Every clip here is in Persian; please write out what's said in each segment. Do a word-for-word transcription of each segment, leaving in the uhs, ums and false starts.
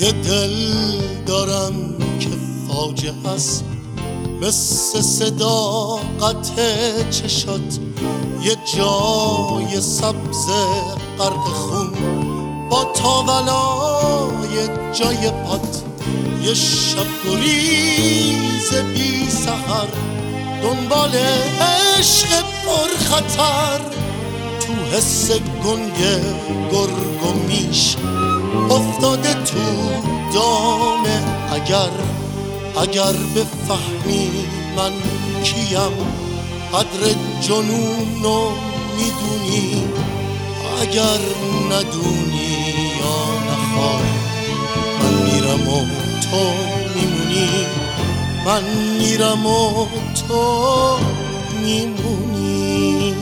یه دل دارم که فاجعه است، مثل صداقت چشات، یه جای سبز غرق خون با تاولای جای پات، یه شب گریز بی سحر دنبال عشق پر خطر، تو حس گنگ گرگ و میش افتاده تو دام. اگر اگر بفهمی من کیم، قدر جنونو میدونی، اگر ندونی یا نخوای، من میرم و تو میمونی، من میرم و تو میمونی.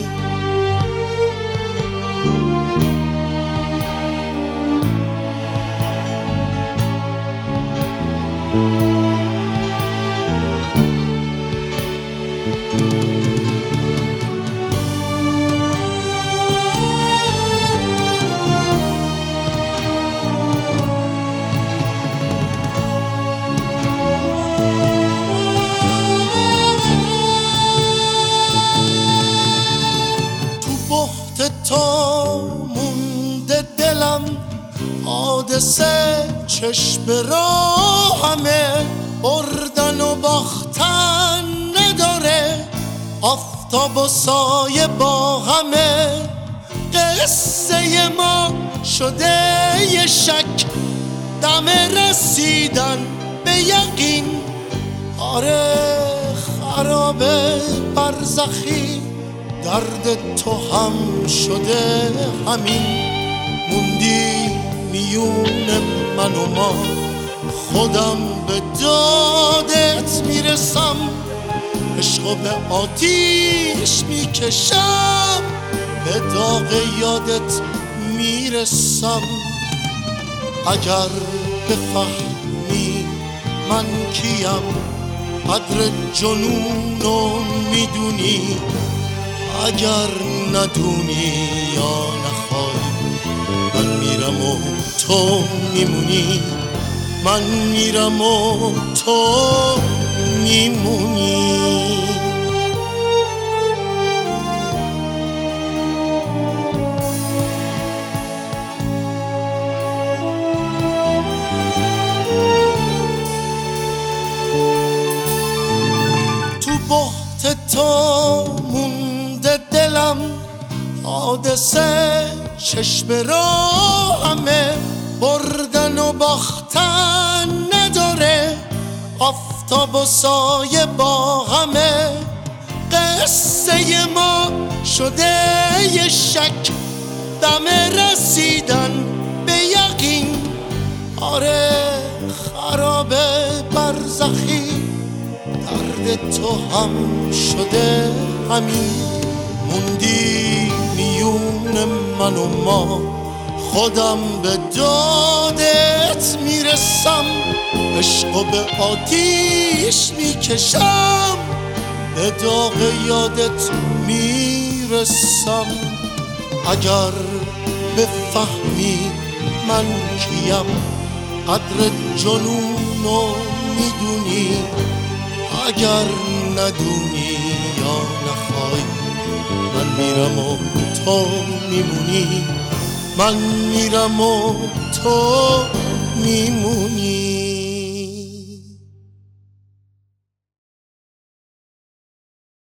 تا مونده دلم حادثه چشم راهمه، بردن و باختن نداره، آفتاب و سایه با همه، قصه ما شده یه شک، دم رسیدن به یقین. آره خرابه برزخی، درد تو هم شده همین، موندی میون من و ما، خودم به دادت میرسم، عشقو به آتیش میکشم، به داغ یادت میرسم. اگر بفهمی من کیم، قدر جنونو میدونی، اگر ندونی یا نخوای، من میرم و تو میمونی، من میرم و تو میمونی. تو بحت تو مونده دلم حادثه چشم راهمه، بردن و باختن نداره، آفتاب و سایه با همه، قصه ما شده یه شک، دم رسیدن به یقین. آره خرابه برزخی، درد تو هم شده همین، موندی میون من و ما، خودم به دادت میرسم، عشقو به آتیش میکشم، به داغ یادت میرسم. اگر بفهمی من کیم، قدر جنونو میدونی، اگر ندونی یا نخوای، من میرم و تو میمونی، من میرم و تو میمونی.